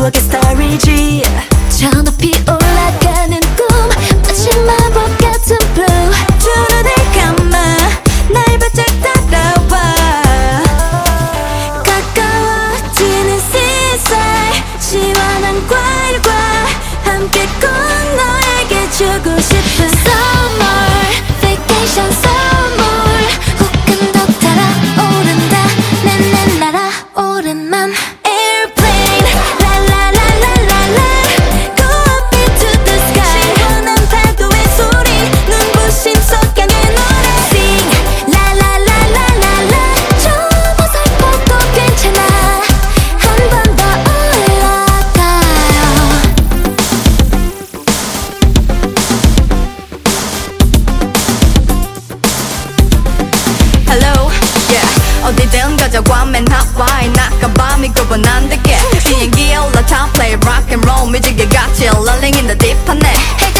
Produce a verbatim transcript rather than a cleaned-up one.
추억의 스토리지. 저 높이 올라가는 꿈 마치 마법 같은 blue. 두 눈을 감아 날 바짝 따라와. 가까워지는 seaside 시원한 과일과 함께 꼭 너에게 주고 싶은 Summer vacation summer. 혹은 더 달아오른다 내내 날아오른만 airplane la la la la la la. Go up into the sky. 시원한 파도의 소리 눈부심 속 향의 노래. Sing la la la la la la. 좀 어설퍼도 괜찮아. 한 번 더 올라가요. Hello, yeah. 어디든 가져와 맨 하와이 나가봐 믿고봐 난 될게. 비행기에 올라타 play rock and roll 뮤직에 같이 rolling in the deep 하네.